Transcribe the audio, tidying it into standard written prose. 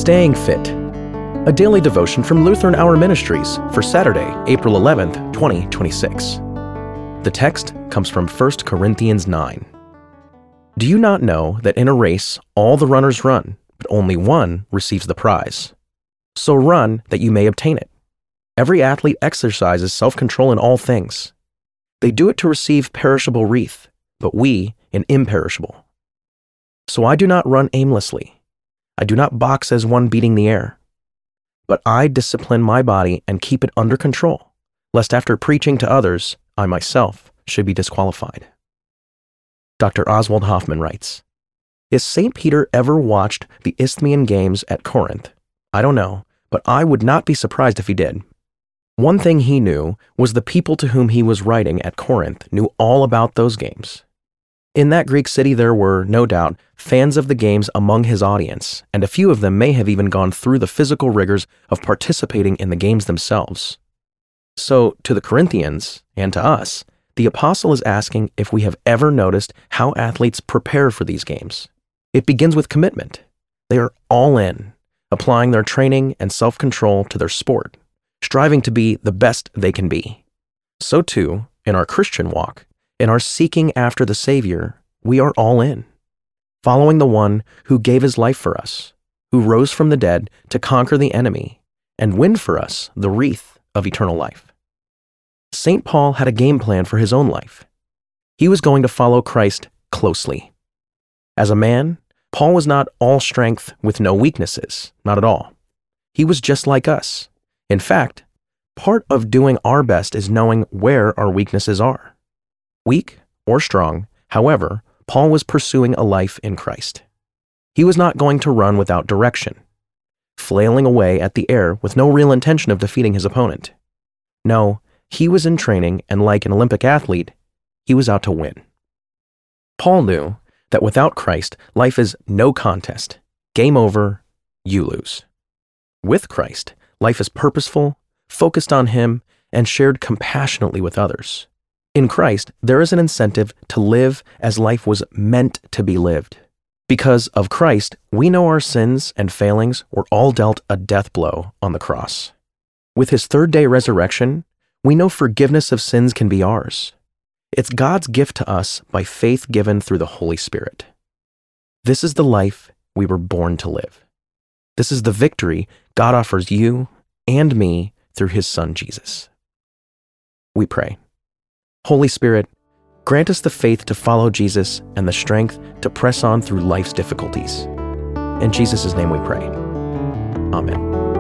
Staying Fit, a daily devotion from Lutheran Hour Ministries for Saturday, April 11th, 2026. The text comes from 1 Corinthians 9. Do you not know that in a race all the runners run, but only one receives the prize? So run that you may obtain it. Every athlete exercises self-control in all things. They do it to receive perishable wreath, but we an imperishable. So I do not run aimlessly. I do not box as one beating the air. But I discipline my body and keep it under control, lest after preaching to others, I myself should be disqualified. Dr. Oswald Hoffman writes, Is St. Peter ever watched the Isthmian Games at Corinth? I don't know, but I would not be surprised if he did. One thing he knew was the people to whom he was writing at Corinth knew all about those games. In that Greek city there were, no doubt, fans of the games among his audience, and a few of them may have even gone through the physical rigors of participating in the games themselves. So, to the Corinthians, and to us, the apostle is asking if we have ever noticed how athletes prepare for these games. It begins with commitment. They are all in, applying their training and self-control to their sport, striving to be the best they can be. So too, in our Christian walk, in our seeking after the Savior, we are all in, following the one who gave his life for us, who rose from the dead to conquer the enemy and win for us the wreath of eternal life. St. Paul had a game plan for his own life. He was going to follow Christ closely. As a man, Paul was not all strength with no weaknesses, not at all. He was just like us. In fact, part of doing our best is knowing where our weaknesses are. Weak or strong, however, Paul was pursuing a life in Christ. He was not going to run without direction, flailing away at the air with no real intention of defeating his opponent. No, he was in training, and like an Olympic athlete, he was out to win. Paul knew that without Christ, life is no contest. Game over, you lose. With Christ, life is purposeful, focused on him, and shared compassionately with others. In Christ, there is an incentive to live as life was meant to be lived. Because of Christ, we know our sins and failings were all dealt a death blow on the cross. With his third-day resurrection, we know forgiveness of sins can be ours. It's God's gift to us by faith given through the Holy Spirit. This is the life we were born to live. This is the victory God offers you and me through his Son, Jesus. We pray. Holy Spirit, grant us the faith to follow Jesus and the strength to press on through life's difficulties. In Jesus' name we pray. Amen.